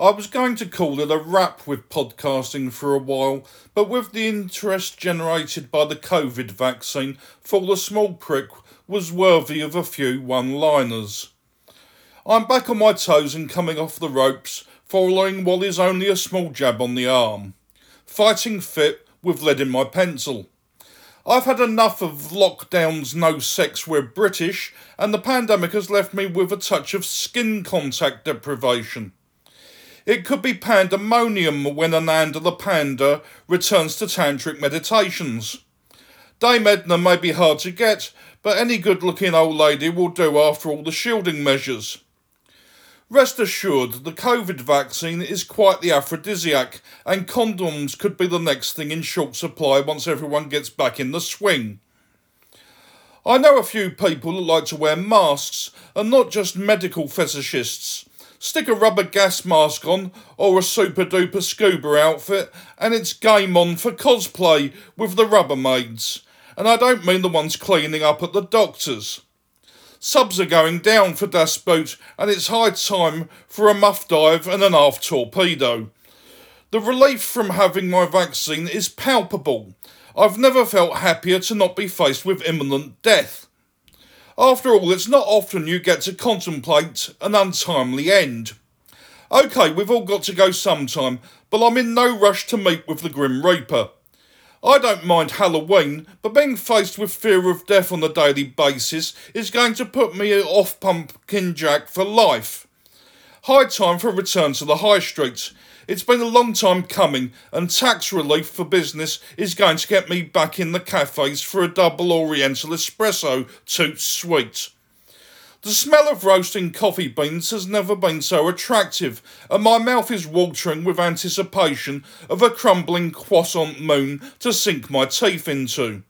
I was going to call it a wrap with podcasting for a while, but with the interest generated by the COVID vaccine, thought the small prick was worthy of a few one-liners. I'm back on my toes and coming off the ropes, following what is only a small jab on the arm. Fighting fit with lead in my pencil. I've had enough of lockdowns, no sex, we're British, and the pandemic has left me with a touch of skin contact deprivation. It could be pandemonium when Ananda the Panda returns to tantric meditations. Dame Edna may be hard to get, but any good-looking old lady will do after all the shielding measures. Rest assured, the COVID vaccine is quite the aphrodisiac, and condoms could be the next thing in short supply once everyone gets back in the swing. I know a few people that like to wear masks, and not just medical fetishists. Stick a rubber gas mask on, or a super-duper scuba outfit, and it's game on for cosplay with the Rubbermaids. And I don't mean the ones cleaning up at the doctor's. Subs are going down for Das Boot, and it's high time for a muff dive and an aft torpedo. The relief from having my vaccine is palpable. I've never felt happier to not be faced with imminent death. After all, it's not often you get to contemplate an untimely end. OK, we've all got to go sometime, but I'm in no rush to meet with the Grim Reaper. I don't mind Halloween, but being faced with fear of death on a daily basis is going to put me off Pumpkin Jack for life. High time for a return to the high streets. It's been a long time coming, and tax relief for business is going to get me back in the cafes for a double Oriental espresso, toot sweet. The smell of roasting coffee beans has never been so attractive, and my mouth is watering with anticipation of a crumbling croissant moon to sink my teeth into.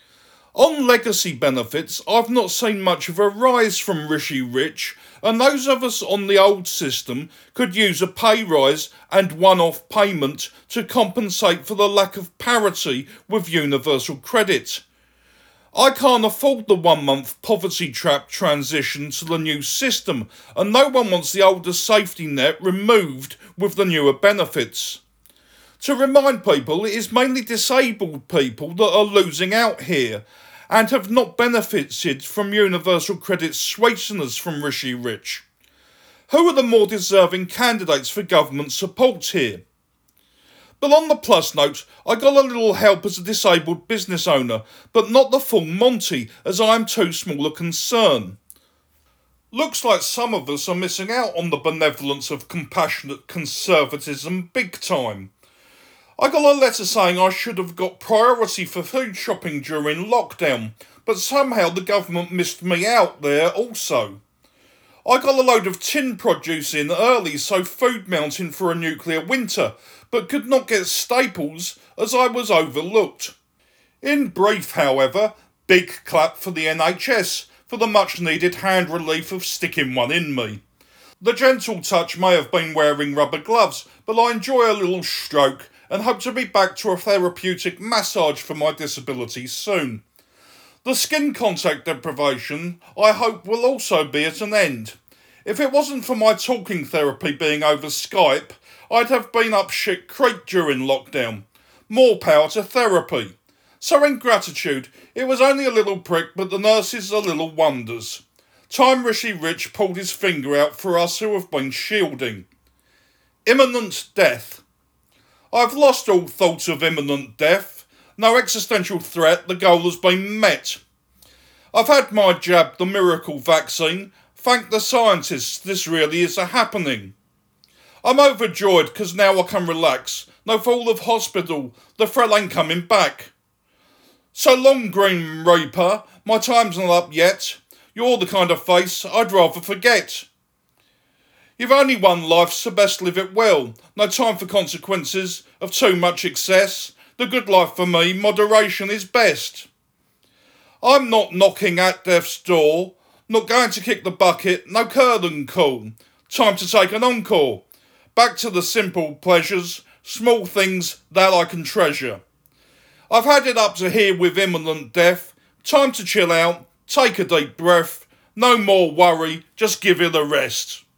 On legacy benefits, I've not seen much of a rise from Rishi Rich, and those of us on the old system could use a pay rise and one-off payment to compensate for the lack of parity with universal credit. I can't afford the 1-month poverty trap transition to the new system, and no one wants the older safety net removed with the newer benefits. To remind people, it is mainly disabled people that are losing out here, and have not benefited from universal credit sweeteners from Rishi Rich. Who are the more deserving candidates for government support here? But on the plus note, I got a little help as a disabled business owner, but not the full Monty, as I am too small a concern. Looks like some of us are missing out on the benevolence of compassionate conservatism big time. I got a letter saying I should have got priority for food shopping during lockdown, but somehow the government missed me out there also. I got a load of tin produce in early, so food mounting for a nuclear winter, but could not get staples as I was overlooked. In brief, however, big clap for the NHS for the much needed hand relief of sticking one in me. The gentle touch may have been wearing rubber gloves, but I enjoy a little stroke and hope to be back to a therapeutic massage for my disability soon. The skin contact deprivation, I hope, will also be at an end. If it wasn't for my talking therapy being over Skype, I'd have been up shit creek during lockdown. More power to therapy. So in gratitude, it was only a little prick, but the nurses are little wonders. Time Rishi Rich pulled his finger out for us who have been shielding. Imminent death. I've lost all thoughts of imminent death. No existential threat, the goal has been met. I've had my jab, the miracle vaccine. Thank the scientists, this really is a happening. I'm overjoyed because now I can relax. No fall of hospital, the thrill ain't coming back. So long, Grim Reaper, my time's not up yet. You're the kind of face I'd rather forget. You've only one life, so best live it well. No time for consequences of too much excess. The good life for me, moderation is best. I'm not knocking at death's door. Not going to kick the bucket, no curtain call. Time to take an encore. Back to the simple pleasures, small things that I can treasure. I've had it up to here with imminent death. Time to chill out, take a deep breath. No more worry, just give it a rest.